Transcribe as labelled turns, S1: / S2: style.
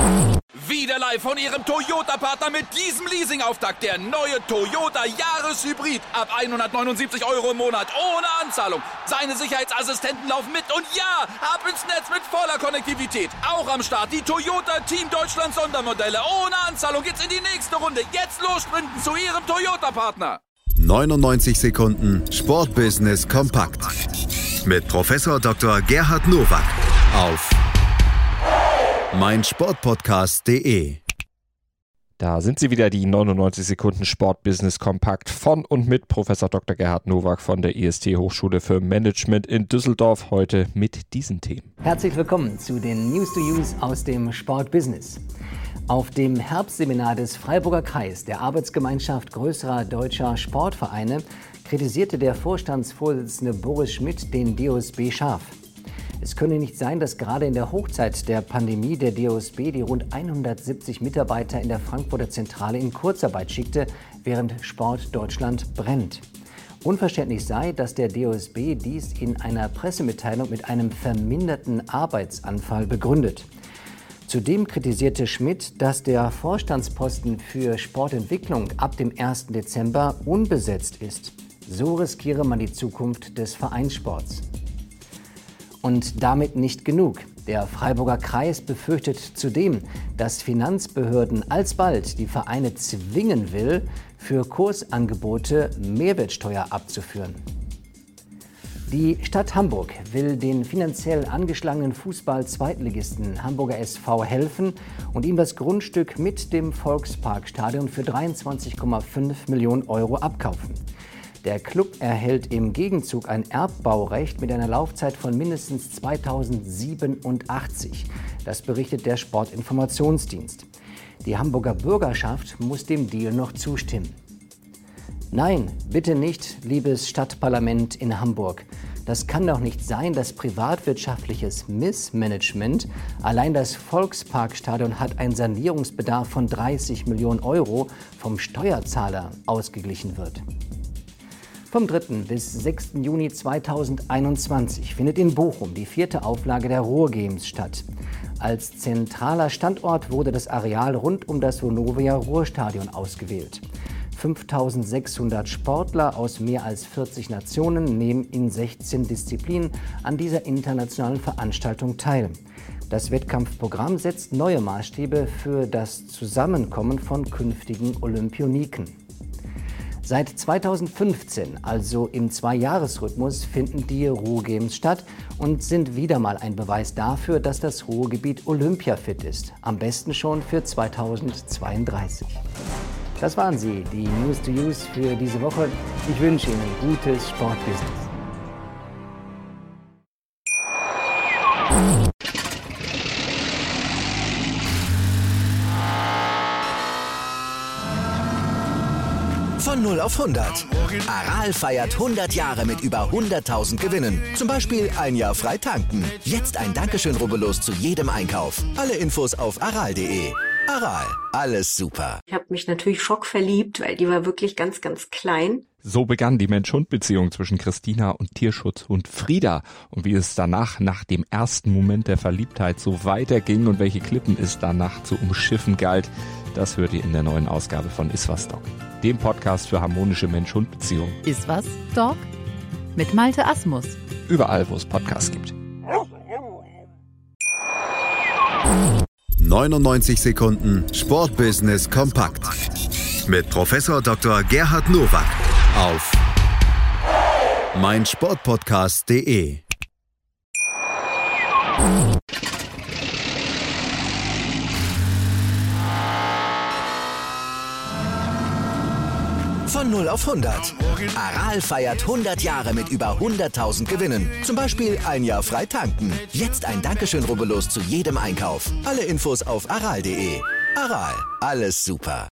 S1: Wieder live von Ihrem Toyota-Partner mit diesem Leasing-Auftakt. Der neue Toyota Jahreshybrid. Ab 179 € im Monat. Ohne Anzahlung. Seine Sicherheitsassistenten laufen mit. Und ja, ab ins Netz mit voller Konnektivität. Auch am Start die Toyota Team Deutschland Sondermodelle. Ohne Anzahlung geht's in die nächste Runde. Jetzt los sprinten zu Ihrem Toyota-Partner.
S2: 99 Sekunden Sportbusiness kompakt. Mit Professor Dr. Gerhard Nowak auf meinsportpodcast.de.
S3: Da sind sie wieder, die 99 Sekunden Sportbusiness kompakt von und mit Professor Dr. Gerhard Nowak von der IST Hochschule für Management in Düsseldorf. Heute mit diesen Themen.
S4: Herzlich willkommen zu den News to Use aus dem Sportbusiness. Auf dem Herbstseminar des Freiburger Kreis der Arbeitsgemeinschaft größerer deutscher Sportvereine kritisierte der Vorstandsvorsitzende Boris Schmidt den DOSB scharf. Es könne nicht sein, dass gerade in der Hochzeit der Pandemie der DOSB die rund 170 Mitarbeiter in der Frankfurter Zentrale in Kurzarbeit schickte, während Sport Deutschland brennt. Unverständlich sei, dass der DOSB dies in einer Pressemitteilung mit einem verminderten Arbeitsanfall begründet. Zudem kritisierte Schmidt, dass der Vorstandsposten für Sportentwicklung ab dem 1. Dezember unbesetzt ist. So riskiere man die Zukunft des Vereinssports. Und damit nicht genug. Der Freiburger Kreis befürchtet zudem, dass Finanzbehörden alsbald die Vereine zwingen will, für Kursangebote Mehrwertsteuer abzuführen. Die Stadt Hamburg will den finanziell angeschlagenen Fußball-Zweitligisten Hamburger SV helfen und ihm das Grundstück mit dem Volksparkstadion für 23,5 Millionen € abkaufen. Der Club erhält im Gegenzug ein Erbbaurecht mit einer Laufzeit von mindestens 2087. Das berichtet der Sportinformationsdienst. Die Hamburger Bürgerschaft muss dem Deal noch zustimmen. Nein, bitte nicht, liebes Stadtparlament in Hamburg. Das kann doch nicht sein, dass privatwirtschaftliches Missmanagement, allein das Volksparkstadion hat einen Sanierungsbedarf von 30 Millionen €, vom Steuerzahler ausgeglichen wird. Vom 3. bis 6. Juni 2021 findet in Bochum die 4. Auflage der Ruhr-Games statt. Als zentraler Standort wurde das Areal rund um das Vonovia Ruhrstadion ausgewählt. 5.600 Sportler aus mehr als 40 Nationen nehmen in 16 Disziplinen an dieser internationalen Veranstaltung teil. Das Wettkampfprogramm setzt neue Maßstäbe für das Zusammenkommen von künftigen Olympioniken. Seit 2015, also im Zweijahresrhythmus, finden die Ruhr-Games statt und sind wieder mal ein Beweis dafür, dass das Ruhrgebiet olympiafit ist. Am besten schon für 2032. Das waren sie, die News to Use für diese Woche. Ich wünsche Ihnen gutes Sportbusiness.
S5: Von 0 auf 100. Aral feiert 100 Jahre mit über 100.000 Gewinnen. Zum Beispiel ein Jahr frei tanken. Jetzt ein Dankeschön, rubbellos zu jedem Einkauf. Alle Infos auf aral.de. Aral, alles super.
S6: Ich habe mich natürlich schockverliebt, weil die war wirklich ganz, ganz klein.
S3: So begann die Mensch-Hund-Beziehung zwischen Christina und Tierschutzhund Frieda. Und wie es danach, nach dem ersten Moment der Verliebtheit, so weiterging und welche Klippen es danach zu umschiffen galt, das hört ihr in der neuen Ausgabe von Iswas Dog, dem Podcast für harmonische Mensch-Hund-Beziehungen.
S7: Iswas Dog mit Malte Asmus.
S3: Überall, wo es Podcasts gibt.
S2: 99 Sekunden Sportbusiness kompakt. Mit Professor Dr. Gerhard Nowak auf meinsportpodcast.de.
S5: Von 0 auf 100. Aral feiert 100 Jahre mit über 100.000 Gewinnen. Zum Beispiel ein Jahr frei tanken. Jetzt ein Dankeschön, rubbellos zu jedem Einkauf. Alle Infos auf aral.de. Aral, alles super.